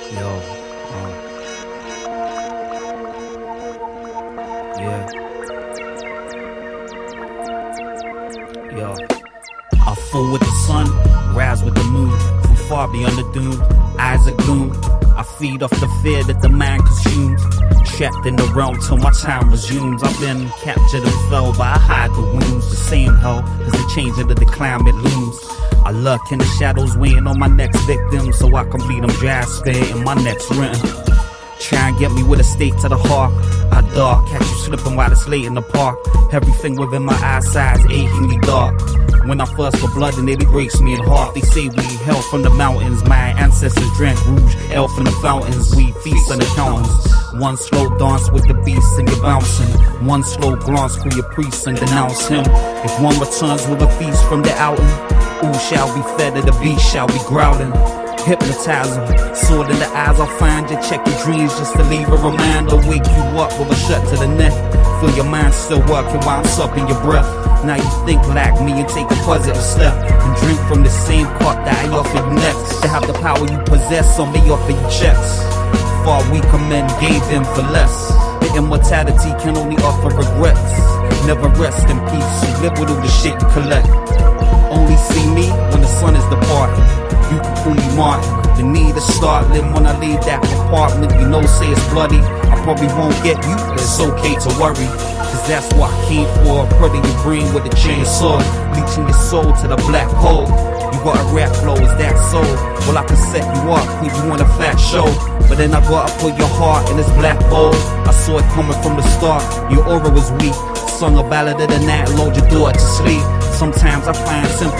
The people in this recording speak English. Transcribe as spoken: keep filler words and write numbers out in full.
Yo, uh, yeah, yo. I fall with the sun, rise with the moon, from far beyond the dune, eyes are gloom. I feed off the fear that the mind consumes, trapped in the realm till my time resumes. I've been captured and fell, but I hide the wounds. The same hell as the change into the climate looms. I lurk in the shadows waiting on my next victim, so I can bleed them dry, spare in my next written. Try and get me with a stake to the heart. I dark, catch you slipping while it's late in the park. Everything within my eyesight is achingly dark. When I thirst for blood, and it breaks me in heart. They say we hail from the mountains. My ancestors drank rouge, ale from the fountains. We feast on the accountants. One slow dance with the beast and you're bouncing. One slow glance for your priest and denounce him. If one returns with a feast from the outing, who shall be fed, and the beast shall be growling. Hypnotizer, sword in the eyes, I'll find you. Check your dreams just to leave a reminder. Wake you up with a shut to the neck. Feel your mind still working while I'm sucking your breath. Now you think like me and take a positive step, and drink from the same cup that I offer you next. To have the power you possess, on me offer you checks. Far weaker men gave them for less. The immortality can only offer regrets. Never rest in peace, you live with all the shit you collect. Only see me when the sun is departing. You can call me Martin. The need is startling when I leave that apartment. You know, say it's bloody. I probably won't get you, but it's okay to worry. Cause that's what I came for. Putting your brain with a chainsaw, bleaching your soul to the black hole. You got a rap flow, is that so? Well, I can set you up, put you on a fat show. But then I gotta put your heart in this black bowl. I saw it coming from the start. Your aura was weak. Sung a ballad of the night, lulled your daughter to sleep. Sometimes I find simple